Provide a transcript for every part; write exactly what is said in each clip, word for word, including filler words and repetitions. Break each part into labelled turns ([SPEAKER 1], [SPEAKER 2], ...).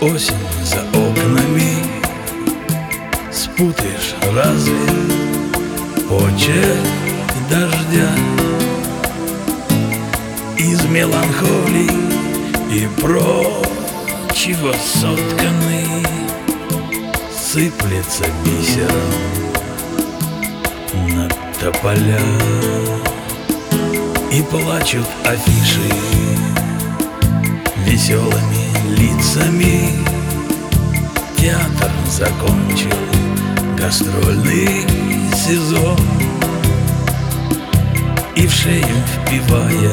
[SPEAKER 1] Осень за окнами, спутаешь разве почерк дождя? Из меланхолии и прочего сотканный сыплется бисером на тополя. И плачут афиши веселыми лицами. Театр закончил гастрольный сезон, и в шею впивая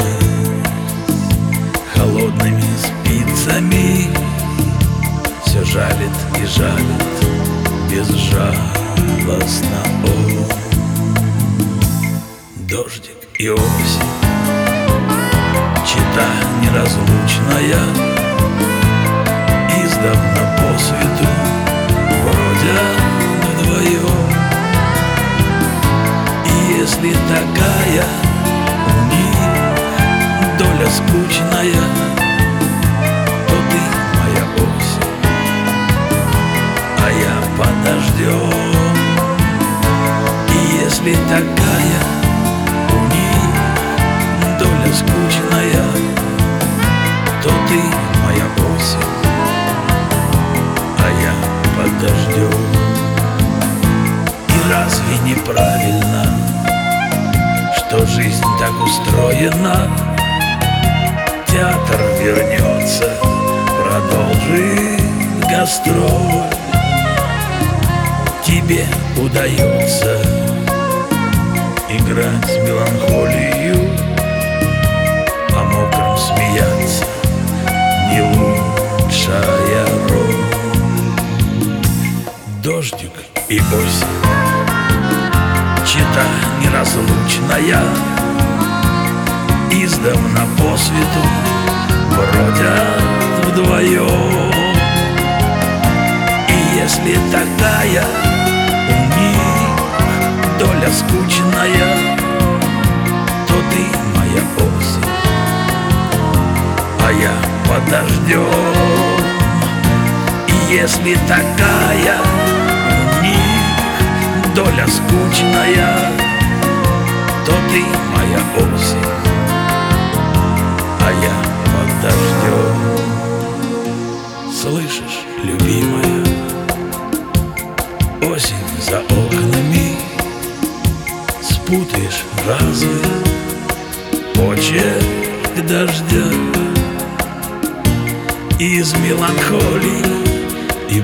[SPEAKER 1] холодными спицами все жалит и жалит безжалостно он. Дождик и осень, чета неразлучная, издавна по свету бродят вдвоем. И если такая у них доля скучная, то ты моя осень, а я подождем. И если такая у них доля скучная, то ты моя осень, а я подождем. И разве неправильно, что жизнь так устроена? Театр вернется, продолжит гастроль. Тебе удается играть меланхолию, о мокром смеяться не лучшая роль. Дождик и осень, чета неразлучная, издавна по свету бродят вдвоем. И если такая у них доля скучная, то ты моя осень, а я подождем. И если такая у них доля скучная, то ты моя осень, а я подождем. Слышишь, любимая, осень за окнами, спутаешь разве почерк дождя? Из меланхолии и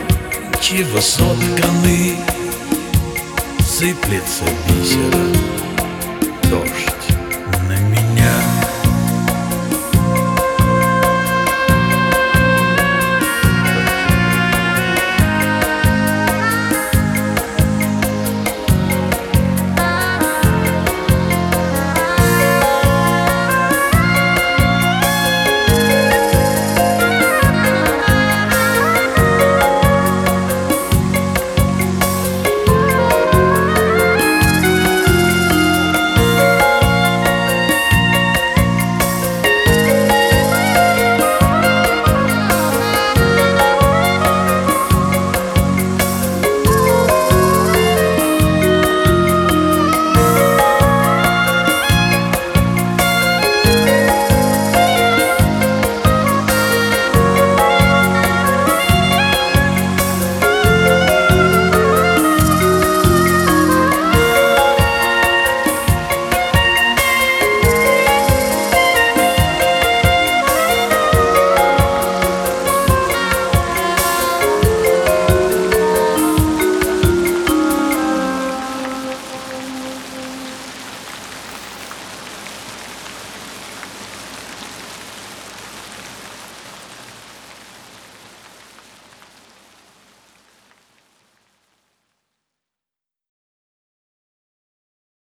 [SPEAKER 1] прочего сотканы сыплется бисером